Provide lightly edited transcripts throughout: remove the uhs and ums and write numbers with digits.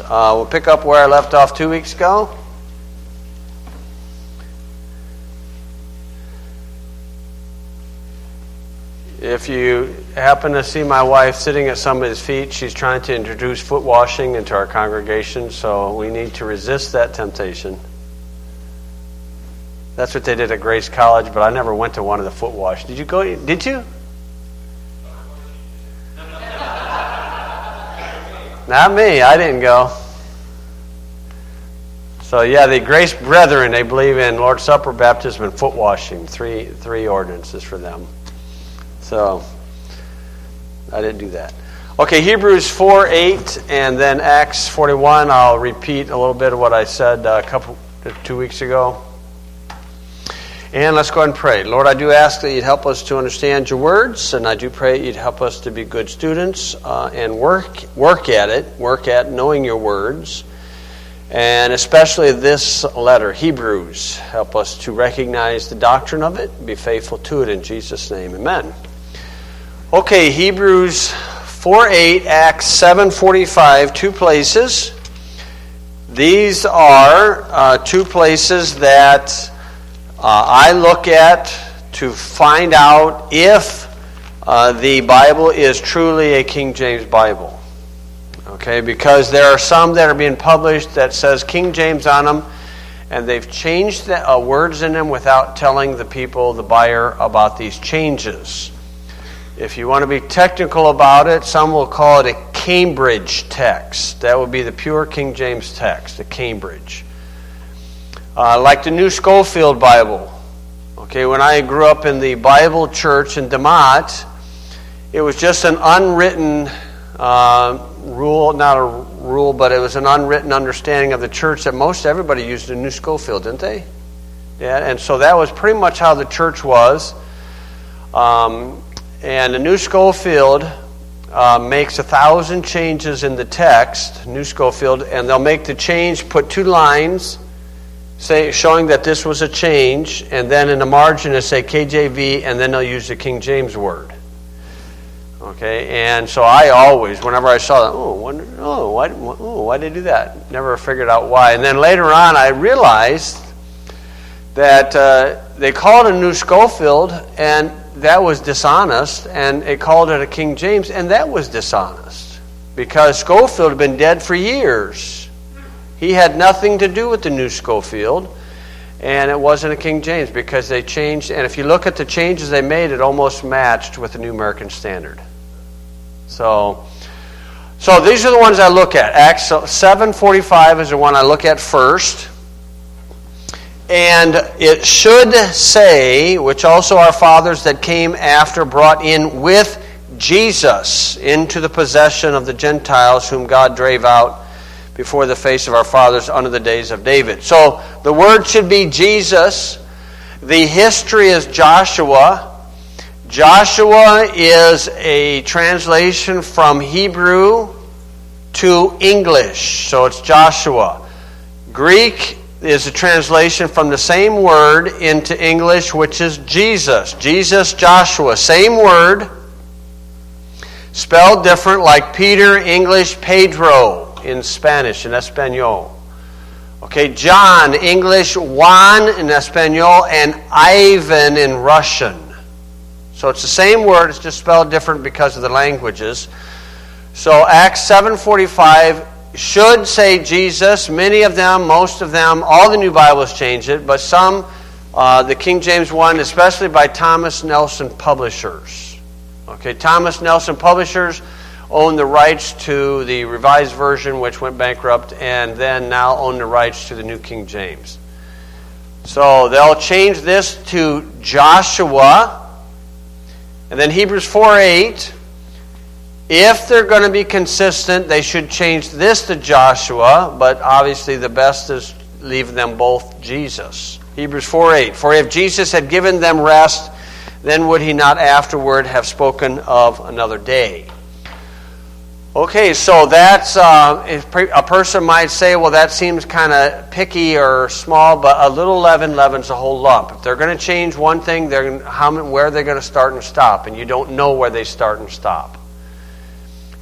We'll pick up where I left off 2 weeks ago. If you happen to see my wife sitting at somebody's feet, she's trying to introduce foot washing into our congregation, so we need to resist that temptation. That's what they did at Grace College, but I never went to one of the foot wash. Did you go? Did you? Not me. I didn't go. So yeah, the Grace Brethren, they believe in Lord's Supper, baptism, and foot washing. Three ordinances for them. So I didn't do that. Okay, Hebrews 4:8 and then Acts 41. I'll repeat a little bit of what I said 2 weeks ago. And let's go ahead and pray. Lord, I do ask that you'd help us to understand your words, and I do pray you'd help us to be good students and work at knowing your words, and especially this letter, Hebrews. Help us to recognize the doctrine of it, be faithful to it in Jesus' name. Amen. Okay, Hebrews 4:8, Acts 7:45, two places. These are two places that I look at to find out if the Bible is truly a King James Bible. Okay, because there are some that are being published that says King James on them, and they've changed the words in them without telling the people, the buyer, about these changes. If you want to be technical about it, some will call it a Cambridge text. That would be the pure King James text, the Cambridge. Like the New Schofield Bible. Okay, when I grew up in the Bible church in DeMott, it was just an unwritten rule, not a rule, but it was an unwritten understanding of the church that most everybody used the New Schofield, didn't they? Yeah, and so that was pretty much how the church was. And the New Schofield makes 1,000 changes in the text, New Schofield, and they'll make the change, put 2 lines, showing that this was a change, and then in the margin they say KJV, and then they'll use the King James word. Okay, and so I always, whenever I saw that, why did they do that? Never figured out why. And then later on I realized that they called it a New Schofield, and that was dishonest, and they called it a King James, and that was dishonest, because Schofield had been dead for years. He had nothing to do with the New Schofield, and it wasn't a King James because they changed, and if you look at the changes they made, it almost matched with the New American Standard. So these are the ones I look at. Acts 7:45 is the one I look at first. And it should say, which also our fathers that came after brought in with Jesus into the possession of the Gentiles, whom God drave out before the face of our fathers under the days of David. So the word should be Jesus. The history is Joshua. Joshua is a translation from Hebrew to English. So it's Joshua. Greek is a translation from the same word into English, which is Jesus. Jesus, Joshua. Same word, spelled different, like Peter, English, Pedro in Spanish, in Espanol. Okay, John, English, Juan in Espanol, and Ivan in Russian. So it's the same word, it's just spelled different because of the languages. So Acts 7:45 should say Jesus. Many of them, most of them, all the new Bibles change it, but some, the King James one, especially by Thomas Nelson Publishers. Okay, Thomas Nelson Publishers own the rights to the Revised Version, which went bankrupt, and then now own the rights to the New King James. So they'll change this to Joshua, and then Hebrews 4:8. If they're going to be consistent, they should change this to Joshua, but obviously the best is leave them both Jesus. Hebrews 4:8. For if Jesus had given them rest, then would he not afterward have spoken of another day? Okay, so that's, a person might say, well, that seems kind of picky or small, but a little leaven leavens a whole lump. If they're going to change one thing, where are they going to start and stop? And you don't know where they start and stop.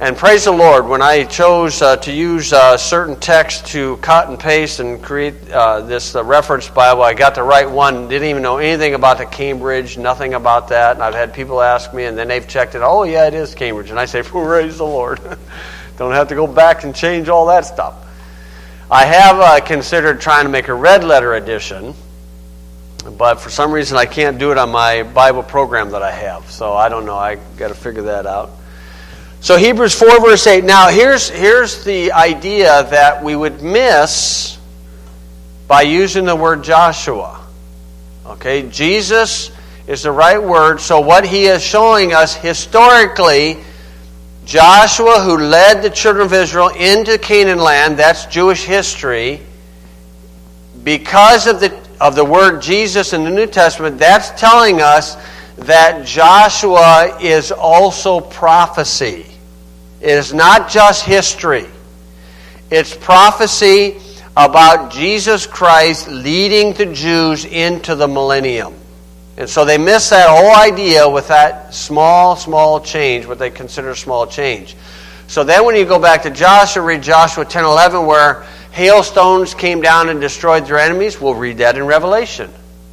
And praise the Lord, when I chose to use certain text to cut and paste and create this reference Bible, I got the right one, didn't even know anything about the Cambridge, nothing about that. And I've had people ask me, and then they've checked it. Oh, yeah, it is Cambridge. And I say, praise the Lord. Don't have to go back and change all that stuff. I have considered trying to make a red letter edition, but for some reason I can't do it on my Bible program that I have. So I don't know. I got to figure that out. So Hebrews 4 verse 8. Now here's the idea that we would miss by using the word Joshua. Okay, Jesus is the right word. So what he is showing us historically, Joshua, who led the children of Israel into Canaan land, that's Jewish history. Because of the word Jesus in the New Testament, that's telling us that Joshua is also prophecy. It is not just history. It's prophecy about Jesus Christ leading the Jews into the millennium. And so they miss that whole idea with that small change, what they consider small change. So then when you go back to Joshua, read Joshua 10:11, where hailstones came down and destroyed their enemies. We'll read that in Revelation.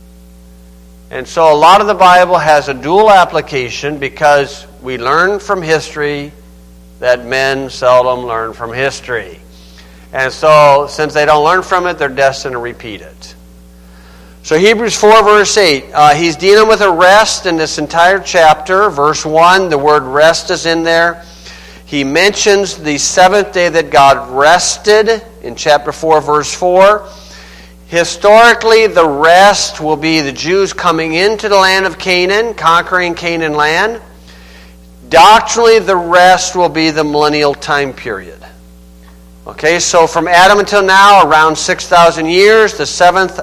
And so a lot of the Bible has a dual application because we learn from history that men seldom learn from history. And so, since they don't learn from it, they're destined to repeat it. So Hebrews 4 verse 8, he's dealing with a rest in this entire chapter. Verse 1, the word rest is in there. He mentions the seventh day that God rested in chapter 4 verse 4. Historically, the rest will be the Jews coming into the land of Canaan, conquering Canaan land. Doctrinally, the rest will be the millennial time period. Okay, so from Adam until now, around 6,000 years, the seventh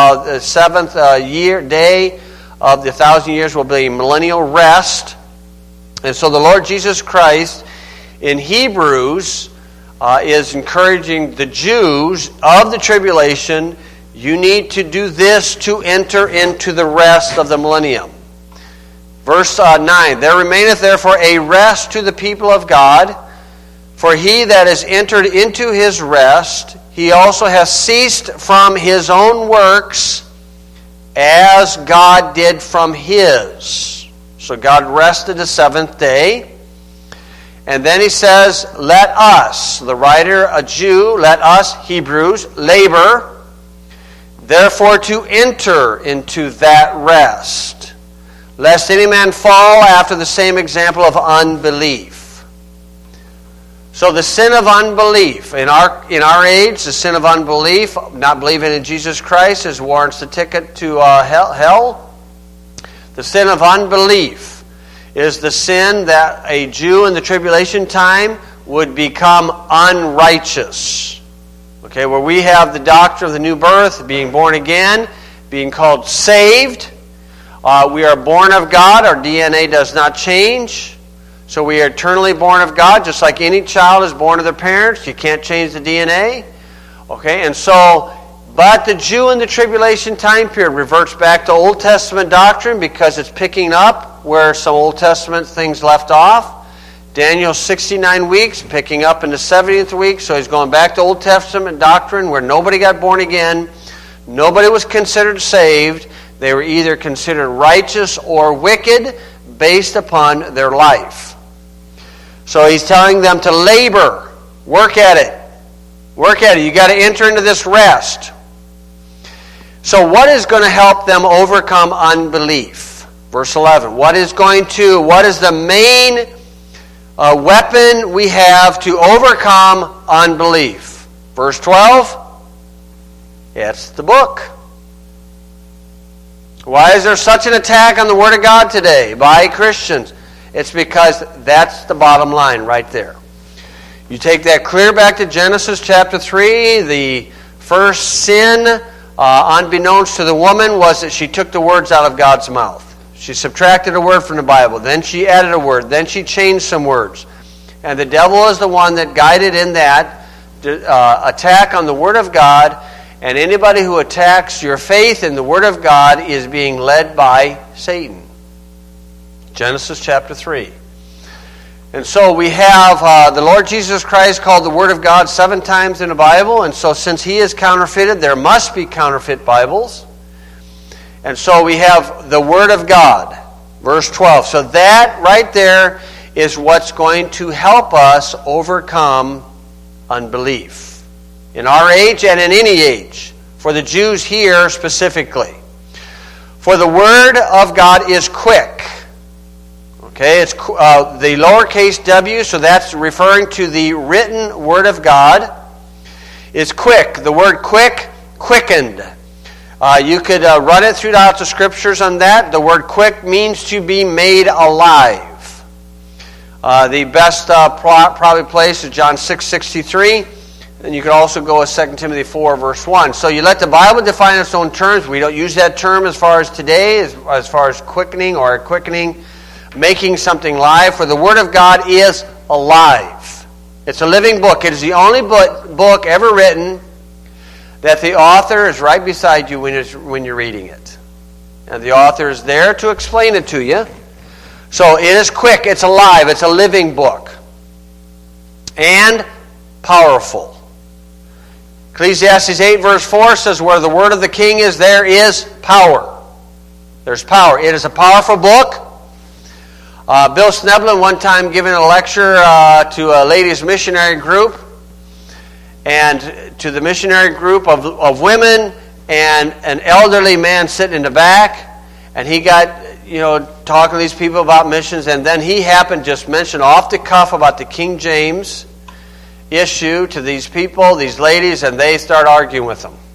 year day of the 1,000 years will be millennial rest. And so the Lord Jesus Christ in Hebrews is encouraging the Jews of the tribulation, you need to do this to enter into the rest of the millennium. Verse 9, there remaineth therefore a rest to the people of God, for he that is entered into his rest, he also has ceased from his own works, as God did from his. So God rested the seventh day. And then he says, let us, the writer, a Jew, let us, Hebrews, labor, therefore to enter into that rest, lest any man fall after the same example of unbelief. So the sin of unbelief, in our age, the sin of unbelief, not believing in Jesus Christ, warrants the ticket to hell. The sin of unbelief is the sin that a Jew in the tribulation time would become unrighteous. Okay, where we have the doctrine of the new birth, being born again, being called saved. We are born of God. Our DNA does not change. So we are eternally born of God, just like any child is born of their parents. You can't change the DNA. Okay, and so, but the Jew in the tribulation time period reverts back to Old Testament doctrine because it's picking up where some Old Testament things left off. Daniel's 69 weeks, picking up in the 70th week, so he's going back to Old Testament doctrine where nobody got born again, nobody was considered saved. They were either considered righteous or wicked based upon their life. So he's telling them to labor, work at it. Work at it. You got to enter into this rest. So what is going to help them overcome unbelief? Verse 11. What is the main weapon we have to overcome unbelief? Verse 12. It's the book. Why is there such an attack on the Word of God today by Christians? It's because that's the bottom line right there. You take that clear back to Genesis chapter 3. The first sin, unbeknownst to the woman, was that she took the words out of God's mouth. She subtracted a word from the Bible. Then she added a word. Then she changed some words. And the devil is the one that guided in that attack on the Word of God. And anybody who attacks your faith in the Word of God is being led by Satan. Genesis chapter 3. And so we have the Lord Jesus Christ called the Word of God 7 times in the Bible. And so since He is counterfeited, there must be counterfeit Bibles. And so we have the Word of God, verse 12. So that right there is what's going to help us overcome unbelief. In our age and in any age. For the Jews here specifically. For the Word of God is quick. Okay, it's the lowercase w, so that's referring to the written Word of God, is quick. The word quick, quickened. You could run it throughout the Scriptures on that. The word quick means to be made alive. The best probably place is John 6:63. And you could also go with 2 Timothy 4, verse 1. So you let the Bible define its own terms. We don't use that term as far as today, as far as quickening or quickening, making something live. For the Word of God is alive. It's a living book. It is the only book ever written that the author is right beside you when you're reading it. And the author is there to explain it to you. So it is quick. It's alive. It's a living book. And powerful. Ecclesiastes 8 verse 4 says, where the word of the king is, there is power. There's power. It is a powerful book. Bill Sneblin one time giving a lecture to a ladies' missionary group, and to the missionary group of women, and an elderly man sitting in the back, and he got, talking to these people about missions, and then he happened to just mention off the cuff about the King James issue to these people, these ladies, and they start arguing with them.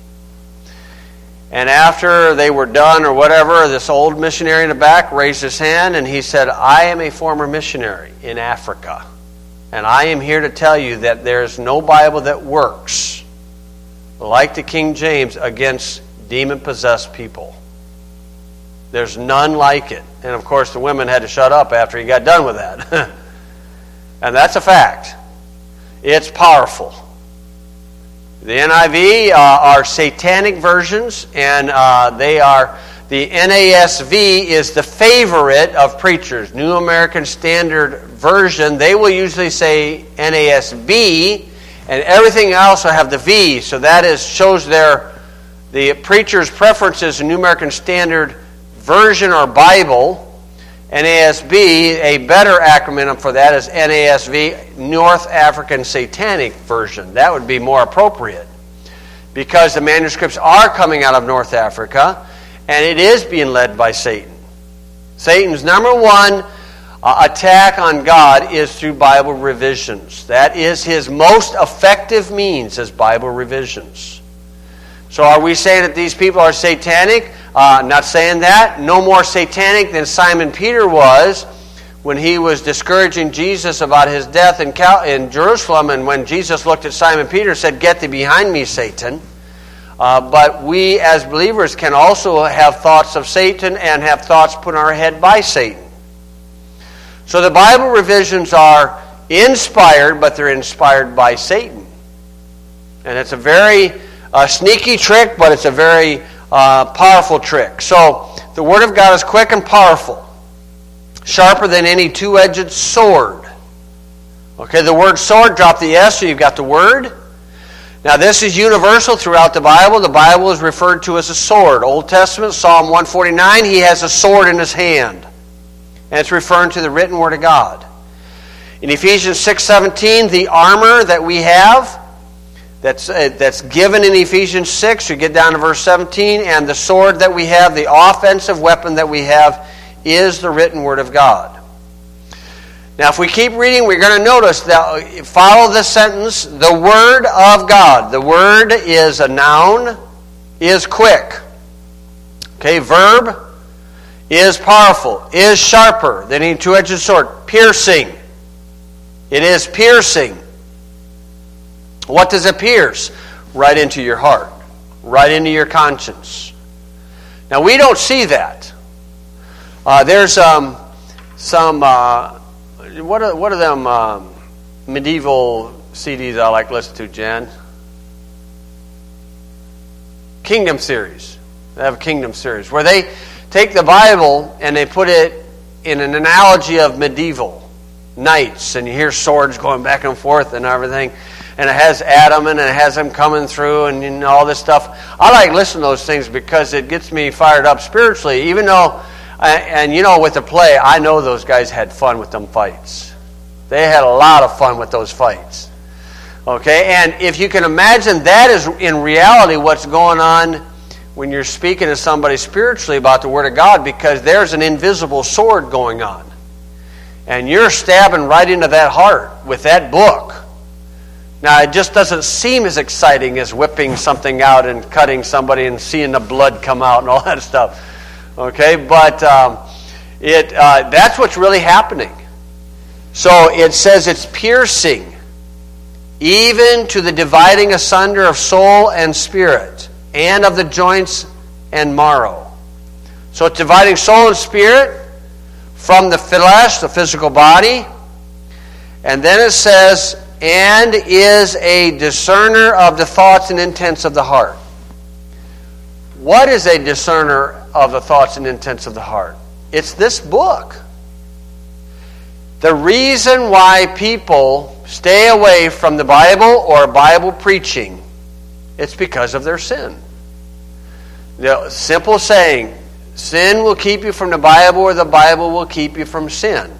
And after they were done or whatever, this old missionary in the back raised his hand and he said, I am a former missionary in Africa, and I am here to tell you that there's no Bible that works like the King James against demon-possessed people. There's none like it. And of course the women had to shut up after he got done with that. And that's a fact. It's powerful. The NIV are satanic versions, and they are, the NASV is the favorite of preachers. New American Standard Version, they will usually say NASB, and everything else will have the V, so that shows the preacher's preferences in New American Standard Version or Bible. NASB, a better acronym for that is NASV, North African Satanic Version. That would be more appropriate because the manuscripts are coming out of North Africa and it is being led by Satan. Satan's number one attack on God is through Bible revisions. That is his most effective means, is Bible revisions. So are we saying that these people are satanic? Not saying that. No more satanic than Simon Peter was when he was discouraging Jesus about his death in Jerusalem, and when Jesus looked at Simon Peter and said, get thee behind me, Satan. But we as believers can also have thoughts of Satan and have thoughts put in our head by Satan. So the Bible revisions are inspired, but they're inspired by Satan. And it's a very sneaky trick, but it's a very powerful trick. So the Word of God is quick and powerful, sharper than any two-edged sword. Okay, the word sword, drop the S, so you've got the Word. Now this is universal throughout the Bible. The Bible is referred to as a sword. Old Testament, Psalm 149, he has a sword in his hand. And it's referring to the written Word of God. In Ephesians 6:17, the armor that we have, that's given in Ephesians 6, you get down to verse 17, and the sword that we have, the offensive weapon that we have, is the written Word of God. Now if we keep reading, we're going to notice that, follow this sentence, the Word of God. The Word is a noun, is quick. Okay, verb is powerful, is sharper than any two-edged sword, piercing. It is piercing. What does it pierce? Right into your heart, right into your conscience. Now we don't see that. There's some what are them medieval CDs I like to listen to, Jen? Kingdom series. They have a Kingdom series where they take the Bible and they put it in an analogy of medieval. knights, and you hear swords going back and forth and everything. And it has Adam, and it has him coming through, and all this stuff. I like listening to those things because it gets me fired up spiritually. Even though, with the play, I know those guys had fun with them fights. They had a lot of fun with those fights. Okay, and if you can imagine, that is in reality what's going on when you're speaking to somebody spiritually about the Word of God, because there's an invisible sword going on. And you're stabbing right into that heart with that book. Now, it just doesn't seem as exciting as whipping something out and cutting somebody and seeing the blood come out and all that stuff. Okay, but that's what's really happening. So it says it's piercing, even to the dividing asunder of soul and spirit, and of the joints and marrow. So it's dividing soul and spirit from the flesh, the physical body. And then it says, and is a discerner of the thoughts and intents of the heart. What is a discerner of the thoughts and intents of the heart? It's this book. The reason why people stay away from the Bible or Bible preaching, it's because of their sin. The simple saying, sin will keep you from the Bible, or the Bible will keep you from sin.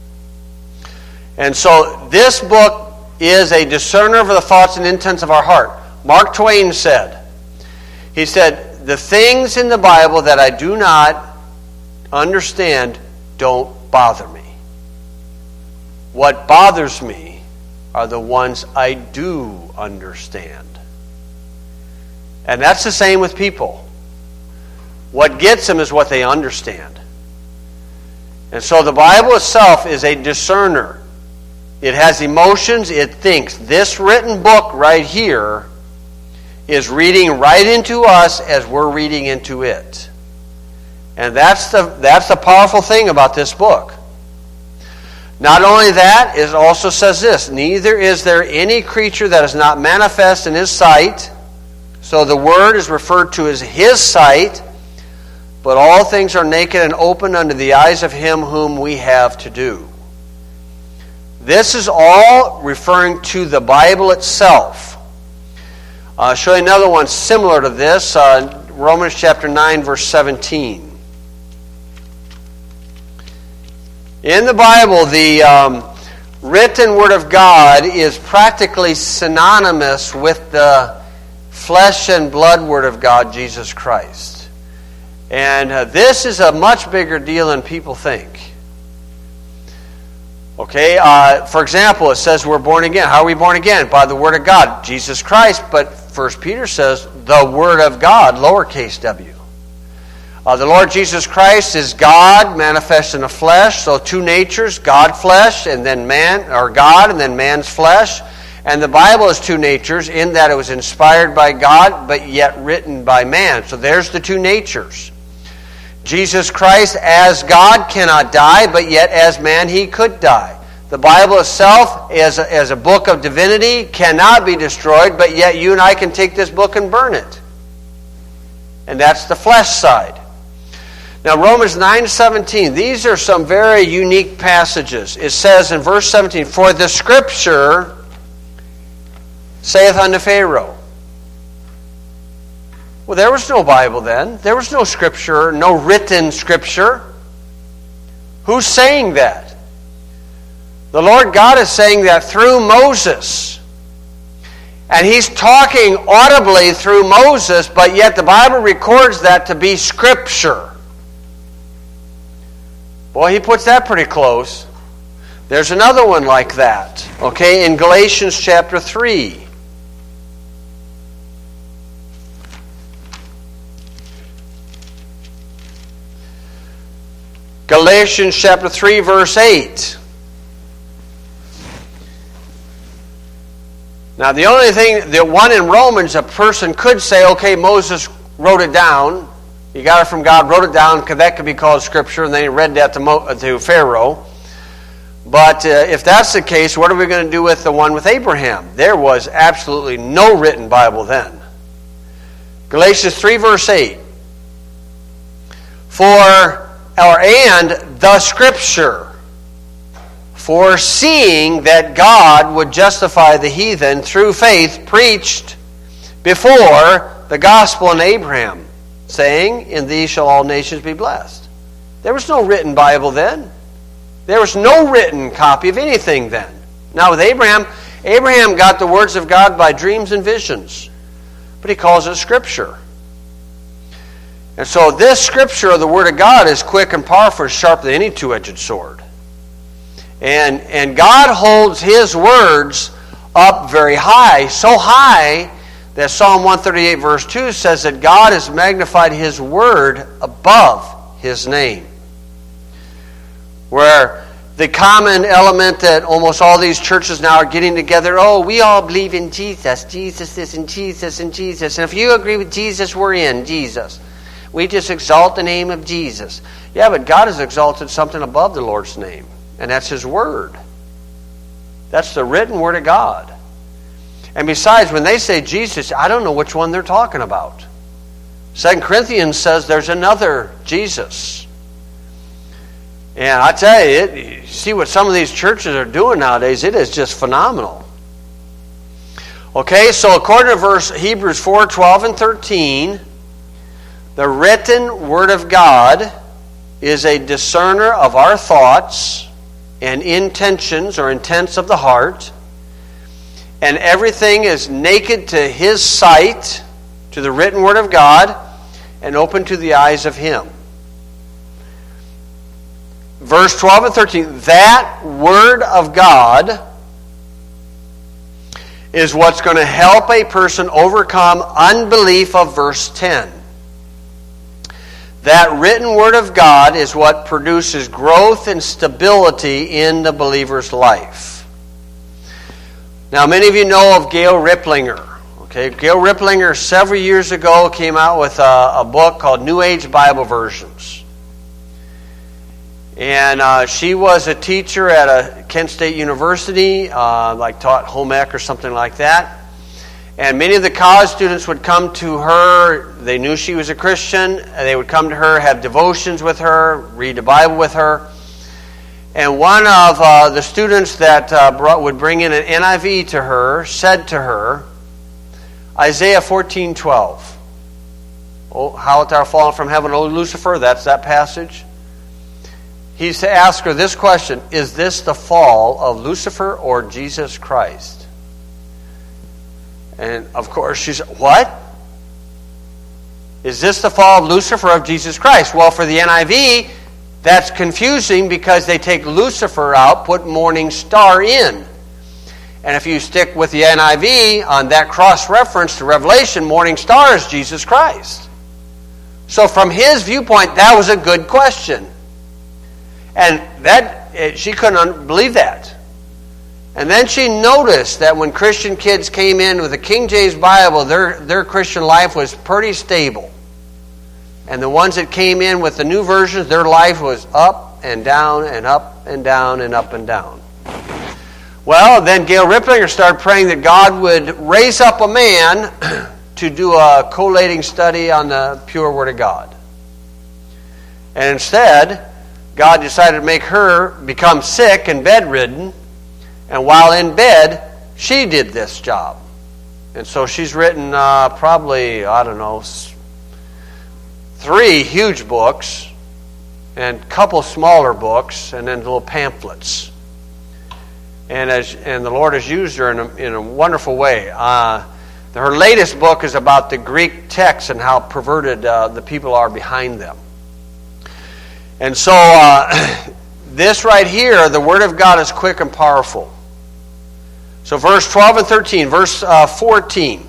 And so this book is a discerner of the thoughts and intents of our heart. Mark Twain said, he said, the things in the Bible that I do not understand don't bother me. What bothers me are the ones I do understand. And that's the same with people. What gets them is what they understand. And so the Bible itself is a discerner. It has emotions, it thinks. This written book right here is reading right into us as we're reading into it. And that's the powerful thing about this book. Not only that, it also says this, neither is there any creature that is not manifest in his sight. So the Word is referred to as his sight, but all things are naked and open unto the eyes of him whom we have to do. This is all referring to the Bible itself. I'll show you another one similar to this, Romans chapter 9, verse 17. In the Bible, the written Word of God is practically synonymous with the flesh and blood Word of God, Jesus Christ. And this is a much bigger deal than people think. Okay, for example, it says we're born again. How are we born again? By the Word of God, Jesus Christ. But 1 Peter says the Word of God, lowercase w. The Lord Jesus Christ is God manifest in the flesh. So two natures, God flesh, and then man, or God, and then man's flesh. And the Bible is two natures in that it was inspired by God, but yet written by man. So there's the two natures. Jesus Christ as God cannot die, but yet as man he could die. The Bible itself, as a book of divinity, cannot be destroyed, but yet you and I can take this book and burn it. And that's the flesh side. Now Romans 9:17, these are some very unique passages. It says in verse 17, for the Scripture saith unto Pharaoh. Well, there was no Bible then. There was no Scripture, no written Scripture. Who's saying that? The Lord God is saying that through Moses. And He's talking audibly through Moses, but yet the Bible records that to be Scripture. Boy, He puts that pretty close. There's another one like that. Okay, in Galatians chapter 3. Galatians chapter 3, verse 8. Now, the only thing, the one in Romans, a person could say, okay, Moses wrote it down. He got it from God, wrote it down, because that could be called Scripture, and then he read that to Pharaoh. But if that's the case, what are we going to do with the one with Abraham? There was absolutely no written Bible then. Galatians 3, verse 8. And the Scripture, foreseeing that God would justify the heathen through faith, preached before the gospel in Abraham, saying, in thee shall all nations be blessed. There was no written Bible then. There was no written copy of anything then. Now with Abraham got the words of God by dreams and visions, but he calls it Scripture. And so this Scripture of the Word of God is quick and powerful, sharper than any two-edged sword. And God holds His words up very high, so high that Psalm 138 verse 2 says that God has magnified His Word above His name. Where the common element that almost all these churches now are getting together, we all believe in Jesus. Jesus is in Jesus and Jesus. And if you agree with Jesus, we're in Jesus. We just exalt the name of Jesus. Yeah, but God has exalted something above the Lord's name, and that's His Word. That's the written Word of God. And besides, when they say Jesus, I don't know which one they're talking about. 2 Corinthians says there's another Jesus. And I tell you, see what some of these churches are doing nowadays, it is just phenomenal. Okay, so according to Hebrews 4:12 and 13, the written Word of God is a discerner of our thoughts and intentions or intents of the heart, and everything is naked to His sight, to the written Word of God, and open to the eyes of Him. Verse 12 and 13, that Word of God is what's going to help a person overcome unbelief of verse 10. That written Word of God is what produces growth and stability in the believer's life. Now, many of you know of Gail Riplinger. Okay, Gail Riplinger several years ago came out with a book called New Age Bible Versions. And she was a teacher at a Kent State University, taught home ec or something like that. And many of the college students would come to her. They knew she was a Christian. And they would come to her, have devotions with her, read the Bible with her. And one of the students that would bring in an NIV to her said to her, Isaiah 14:12. Oh, how art thou fallen from heaven, O Lucifer? That's that passage. He's to ask her this question: is this the fall of Lucifer or Jesus Christ? And of course she said, what? Is this the fall of Lucifer or of Jesus Christ? Well, for the NIV, that's confusing because they take Lucifer out, put morning star in. And if you stick with the NIV on that cross-reference to Revelation, morning star is Jesus Christ. So from his viewpoint, that was a good question. And that she couldn't believe that. And then she noticed that when Christian kids came in with the King James Bible, their Christian life was pretty stable. And the ones that came in with the new versions, their life was up and down and up and down and up and down. Well, then Gail Riplinger started praying that God would raise up a man to do a collating study on the pure Word of God. And instead, God decided to make her become sick and bedridden. And while in bed, she did this job. And so she's written probably, 3 huge books and a couple smaller books and then little pamphlets. And the Lord has used her in a wonderful way. Her latest book is about the Greek texts and how perverted the people are behind them. And so this right here, the Word of God is quick and powerful. So verse 12 and 13, verse 14.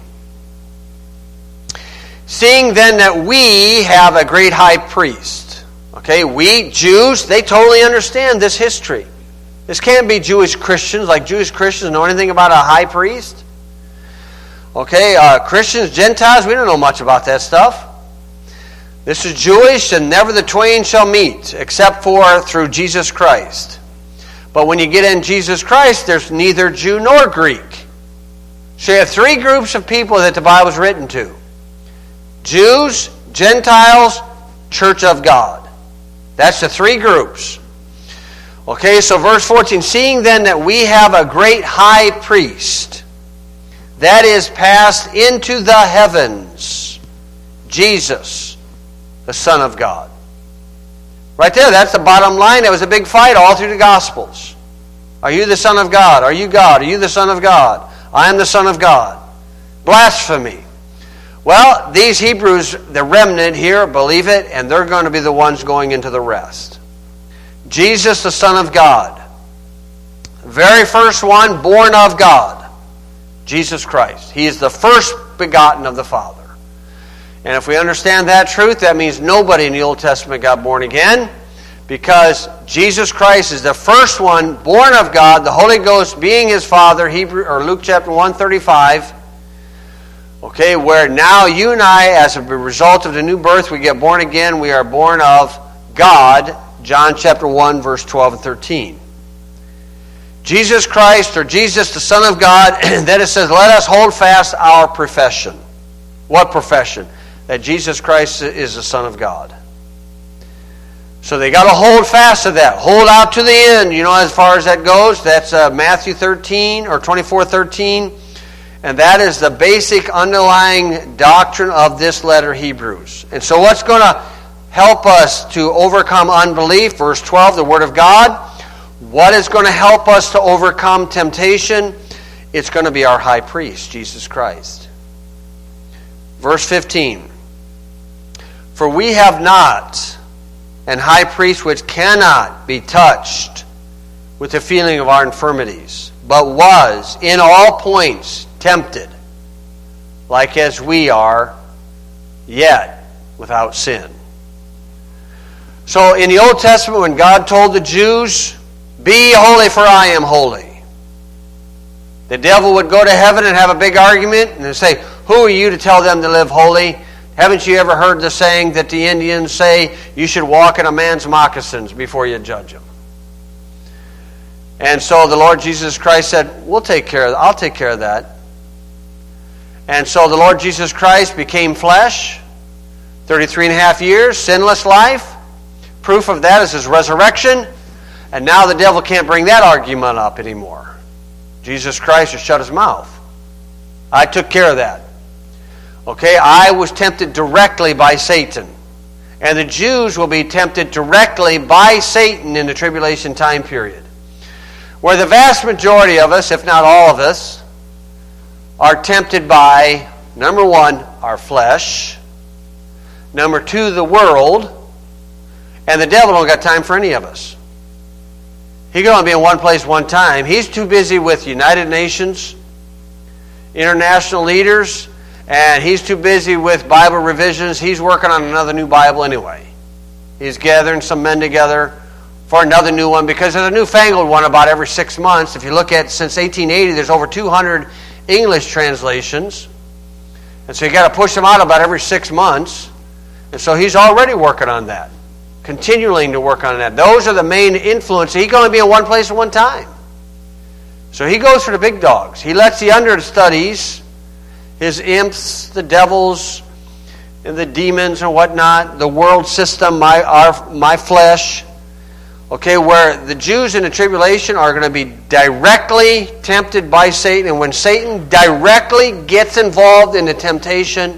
Seeing then that we have a great high priest. Okay, we Jews, they totally understand this history. This can't be Jewish Christians, like Jewish Christians know anything about a high priest. Okay, Christians, Gentiles, we don't know much about that stuff. This is Jewish, and never the twain shall meet, except for through Jesus Christ. But when you get in Jesus Christ, there's neither Jew nor Greek. So you have 3 groups of people that the Bible is written to. Jews, Gentiles, Church of God. That's the 3 groups. Okay, so verse 14, seeing then that we have a great high priest that is passed into the heavens, Jesus, the Son of God. Right there, that's the bottom line. There was a big fight all through the Gospels. Are you the Son of God? Are you God? Are you the Son of God? I am the Son of God. Blasphemy. Well, these Hebrews, the remnant here, believe it, and they're going to be the ones going into the rest. Jesus, the Son of God. Very first one born of God. Jesus Christ. He is the first begotten of the Father. And if we understand that truth, that means nobody in the Old Testament got born again, because Jesus Christ is the first one born of God, the Holy Ghost being his Father, Luke chapter 1:35. Okay, where now you and I, as a result of the new birth, we get born again. We are born of God, John chapter 1, verse 12 and 13. Jesus Christ, or Jesus, the Son of God, then it says, let us hold fast our profession. What profession? That Jesus Christ is the Son of God. So they got to hold fast to that. Hold out to the end. You know, as far as that goes, that's Matthew 13 or 24:13. And that is the basic underlying doctrine of this letter, Hebrews. And so what's going to help us to overcome unbelief? Verse 12, the Word of God. What is going to help us to overcome temptation? It's going to be our high priest, Jesus Christ. Verse 15. For we have not an high priest which cannot be touched with the feeling of our infirmities, but was in all points tempted, like as we are, yet without sin. So in the Old Testament, when God told the Jews, be holy for I am holy, the devil would go to heaven and have a big argument and say, who are you to tell them to live holy? Haven't you ever heard the saying that the Indians say, you should walk in a man's moccasins before you judge him? And so the Lord Jesus Christ said, I'll take care of that. And so the Lord Jesus Christ became flesh, 33 and a half years, sinless life. Proof of that is his resurrection. And now the devil can't bring that argument up anymore. Jesus Christ has shut his mouth. I took care of that. Okay, I was tempted directly by Satan. And the Jews will be tempted directly by Satan in the tribulation time period. Where the vast majority of us, if not all of us, are tempted by, number one, our flesh, number two, the world, and the devil don't got time for any of us. He can only be in one place one time. He's too busy with United Nations, international leaders, and he's too busy with Bible revisions. He's working on another new Bible anyway. He's gathering some men together for another new one, because there's a newfangled one about every 6 months. If you look at, since 1880, there's over 200 English translations. And so you got to push them out about every 6 months. And so he's already working on that, continuing to work on that. Those are the main influences. He can only be in one place at one time. So he goes for the big dogs. He lets the understudies, his imps, the devils, and the demons and whatnot, the world system, my flesh, okay, where the Jews in the tribulation are going to be directly tempted by Satan. And when Satan directly gets involved in the temptation,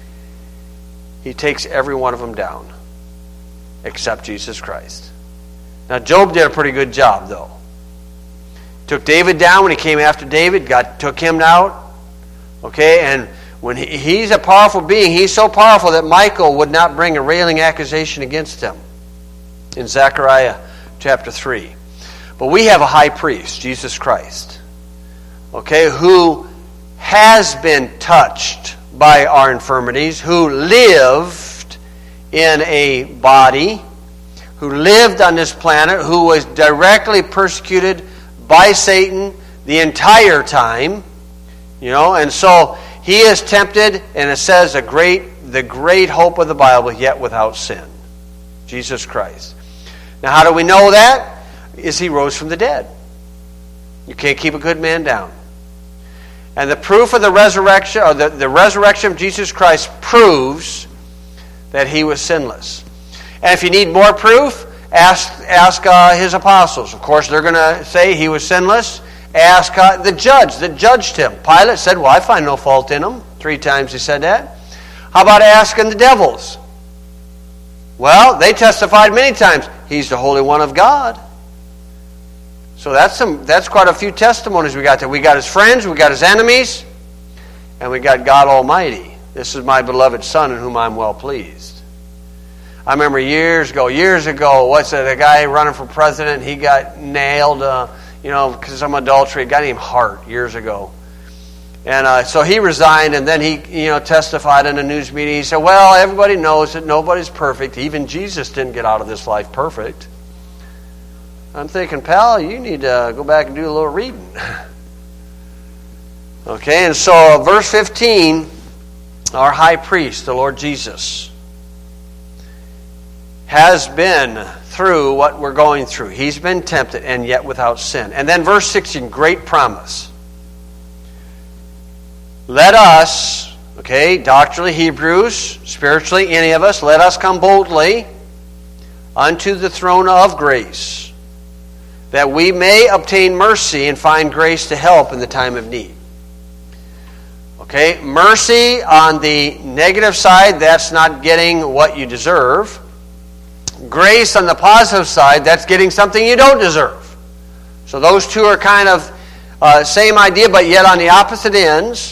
he takes every one of them down, except Jesus Christ. Now, Job did a pretty good job, though. Took David down when he came after David, took him out. Okay, and when he's a powerful being, he's so powerful that Michael would not bring a railing accusation against him in Zechariah chapter 3. But we have a high priest, Jesus Christ, okay, who has been touched by our infirmities, who lived in a body, who lived on this planet, who was directly persecuted by Satan the entire time. You know, and so he is tempted, and it says the great hope of the Bible, yet without sin. Jesus Christ. Now, how do we know that? Is he rose from the dead. You can't keep a good man down. And the proof of the resurrection, or the resurrection of Jesus Christ, proves that he was sinless. And if you need more proof, Ask his apostles. Of course, they're going to say he was sinless. Ask the judge that judged him. Pilate said, well, I find no fault in him. 3 times he said that. How about asking the devils? Well, they testified many times. He's the Holy One of God. So that's quite a few testimonies we got there. We got his friends, we got his enemies, and we got God Almighty. This is my beloved Son in whom I'm well pleased. I remember years ago, what's it, a guy running for president, he got nailed, because of some adultery, a guy named Hart years ago. And so he resigned, and then he testified in a news meeting. He said, well, everybody knows that nobody's perfect. Even Jesus didn't get out of this life perfect. I'm thinking, pal, you need to go back and do a little reading. Okay, and so verse 15, our high priest, the Lord Jesus, has been through what we're going through. He's been tempted and yet without sin. And then verse 16, great promise. Let us, doctrinally Hebrews, spiritually any of us, let us come boldly unto the throne of grace, that we may obtain mercy and find grace to help in the time of need. Okay, mercy on the negative side, that's not getting what you deserve. Grace on the positive side, that's getting something you don't deserve. So those two are kind of same idea, but yet on the opposite ends.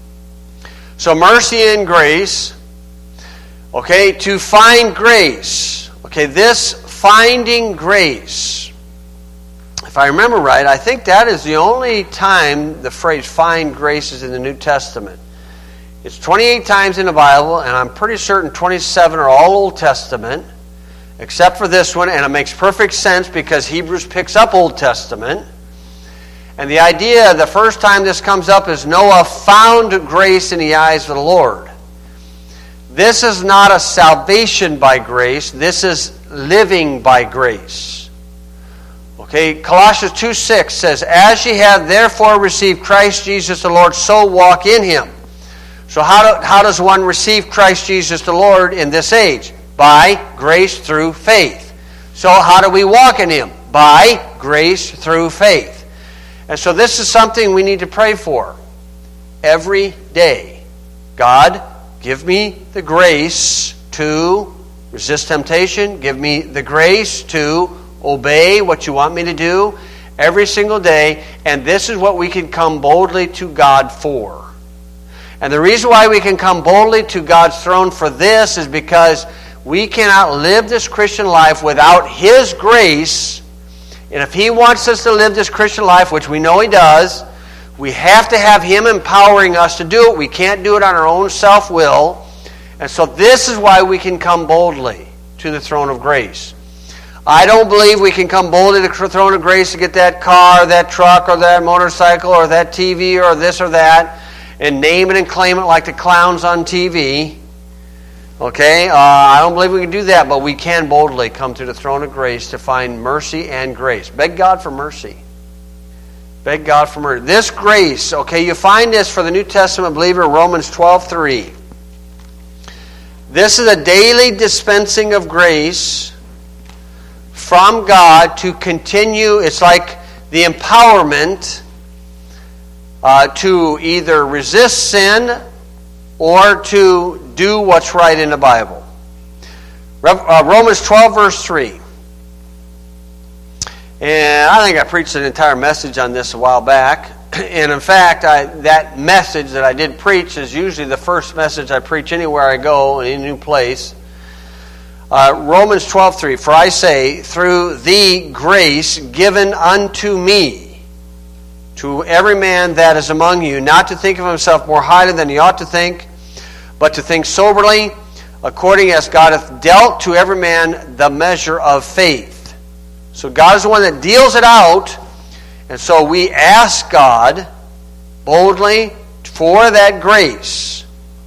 So mercy and grace. Okay, to find grace. Okay, this finding grace, if I remember right, I think that is the only time the phrase find grace is in the New Testament. It's 28 times in the Bible, and I'm pretty certain 27 are all Old Testament, except for this one, and it makes perfect sense because Hebrews picks up Old Testament. And the idea, the first time this comes up, is Noah found grace in the eyes of the Lord. This is not a salvation by grace. This is living by grace. Okay, Colossians 2:6 says, as ye have therefore received Christ Jesus the Lord, so walk in him. So how does one receive Christ Jesus the Lord in this age? By grace through faith. So how do we walk in him? By grace through faith. And so this is something we need to pray for every day. God, give me the grace to resist temptation. Give me the grace to obey what you want me to do every single day. And this is what we can come boldly to God for. And the reason why we can come boldly to God's throne for this is because we cannot live this Christian life without His grace. And if He wants us to live this Christian life, which we know He does, we have to have Him empowering us to do it. We can't do it on our own self-will. And so this is why we can come boldly to the throne of grace. I don't believe we can come boldly to the throne of grace to get that car, that truck, or that motorcycle, or that TV, or this or that, and name it and claim it like the clowns on TV. Okay, I don't believe we can do that, but we can boldly come to the throne of grace to find mercy and grace. Beg God for mercy. Beg God for mercy. This grace, okay, you find this for the New Testament believer, Romans 12:3. This is a daily dispensing of grace from God to continue. It's like the empowerment to either resist sin or to do what's right in the Bible. Romans 12, verse 3. And I think I preached an entire message on this a while back. And in fact, that message that I did preach is usually the first message I preach anywhere I go, in a new place. Romans 12:3. For I say, through the grace given unto me, to every man that is among you, not to think of himself more highly than he ought to think, but to think soberly, according as God hath dealt to every man the measure of faith. So God is the one that deals it out, and so we ask God boldly for that grace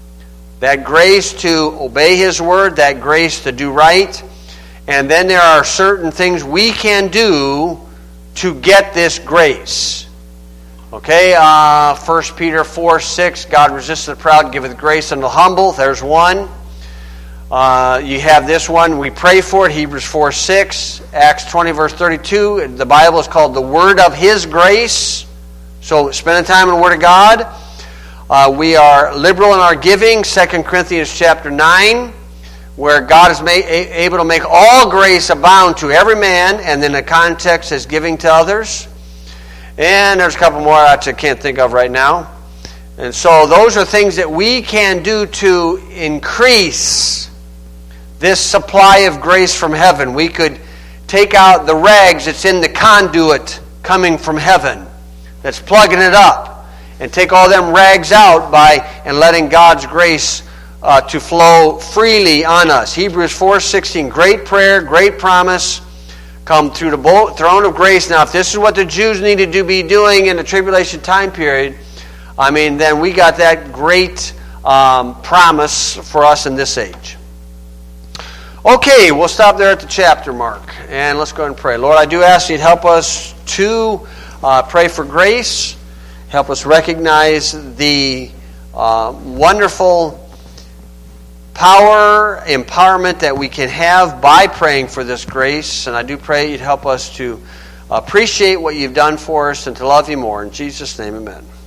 to obey His word, that grace to do right, and then there are certain things we can do to get this grace. Okay, 1 Peter 4:6, God resists the proud, giveth grace unto the humble. There's one. You have this one. We pray for it. Hebrews 4:6, Acts 20, verse 32. The Bible is called the Word of His Grace. So spending time in the Word of God. We are liberal in our giving. 2 Corinthians chapter 9, where God is able to make all grace abound to every man, and then the context is giving to others. And there's a couple more I can't think of right now. And so those are things that we can do to increase this supply of grace from heaven. We could take out the rags that's in the conduit coming from heaven, that's plugging it up, and take all them rags out and letting God's grace to flow freely on us. Hebrews 4:16, great prayer, great promise, come through the throne of grace. Now, if this is what the Jews needed to be doing in the tribulation time period, then we got that great promise for us in this age. Okay, we'll stop there at the chapter mark, and let's go ahead and pray. Lord, I do ask you to help us to pray for grace. Help us recognize the wonderful power, empowerment that we can have by praying for this grace. And I do pray you'd help us to appreciate what you've done for us and to love you more. In Jesus' name, amen.